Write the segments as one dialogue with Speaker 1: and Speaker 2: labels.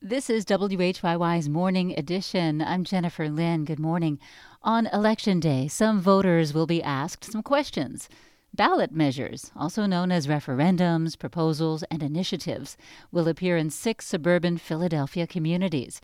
Speaker 1: This is WHYY's Morning Edition. I'm Jennifer Lynn. Good morning. On Election Day, some voters will be asked some questions. Ballot measures, also known as referendums, proposals, and initiatives, will appear in 6 suburban Philadelphia communities.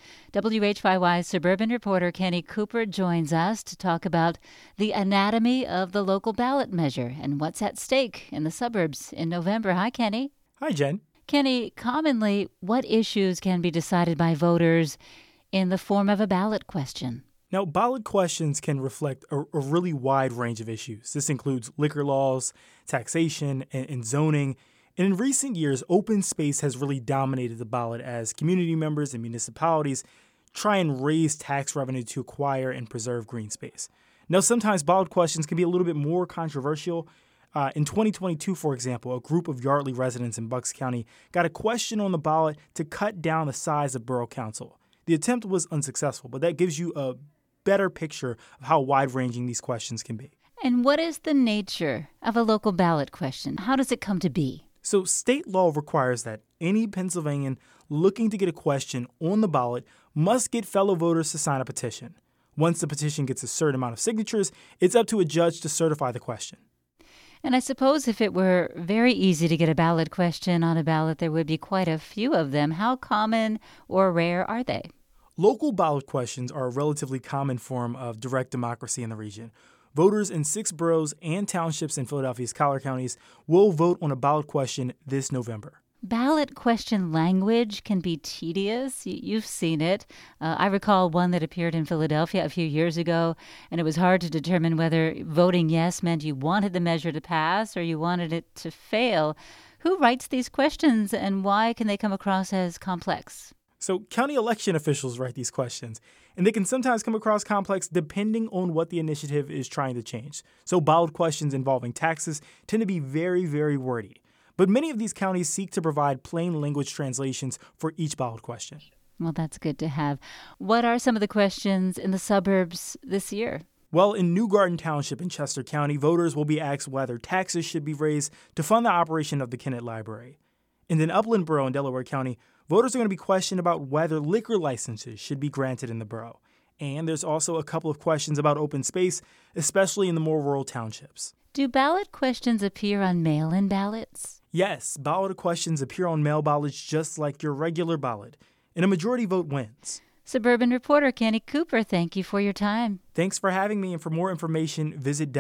Speaker 1: WHYY's suburban reporter Kenny Cooper joins us to talk about the anatomy of the local ballot measure and what's at stake in the suburbs in November. Hi, Kenny.
Speaker 2: Hi, Jen.
Speaker 1: Kenny, commonly, what issues can be decided by voters in the form of a ballot question?
Speaker 2: Now, ballot questions can reflect a really wide range of issues. This includes liquor laws, taxation, and zoning. And in recent years, open space has really dominated the ballot as community members and municipalities try and raise tax revenue to acquire and preserve green space. Now, sometimes ballot questions can be a little bit more controversial. In 2022, for example, a group of Yardley residents in Bucks County got a question on the ballot to cut down the size of borough council. The attempt was unsuccessful, but that gives you a better picture of how wide-ranging these questions can be.
Speaker 1: And what is the nature of a local ballot question? How does it come to be?
Speaker 2: So state law requires that any Pennsylvanian looking to get a question on the ballot must get fellow voters to sign a petition. Once the petition gets a certain amount of signatures, it's up to a judge to certify the question.
Speaker 1: And I suppose if it were very easy to get a ballot question on a ballot, there would be quite a few of them. How common or rare are they?
Speaker 2: Local ballot questions are a relatively common form of direct democracy in the region. Voters in 6 boroughs and townships in Philadelphia's collar counties will vote on a ballot question this November.
Speaker 1: Ballot question language can be tedious. You've seen it. I recall one that appeared in Philadelphia a few years ago, and it was hard to determine whether voting yes meant you wanted the measure to pass or you wanted it to fail. Who writes these questions, and why can they come across as complex?
Speaker 2: So county election officials write these questions, and they can sometimes come across complex depending on what the initiative is trying to change. So ballot questions involving taxes tend to be very, very wordy. But many of these counties seek to provide plain language translations for each ballot question.
Speaker 1: Well, that's good to have. What are some of the questions in the suburbs this year?
Speaker 2: Well, in New Garden Township in Chester County, voters will be asked whether taxes should be raised to fund the operation of the Kennett Library. And in Upland Borough in Delaware County, voters are going to be questioned about whether liquor licenses should be granted in the borough. And there's also a couple of questions about open space, especially in the more rural townships.
Speaker 1: Do ballot questions appear on mail-in ballots?
Speaker 2: Yes, ballot questions appear on mail ballots just like your regular ballot, and a majority vote wins.
Speaker 1: Suburban reporter Kenny Cooper, thank you for your time.
Speaker 2: Thanks for having me, and for more information, visit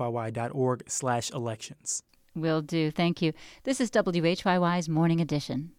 Speaker 2: whyy.org/elections.
Speaker 1: Will do. Thank you. This is WHYY's Morning Edition.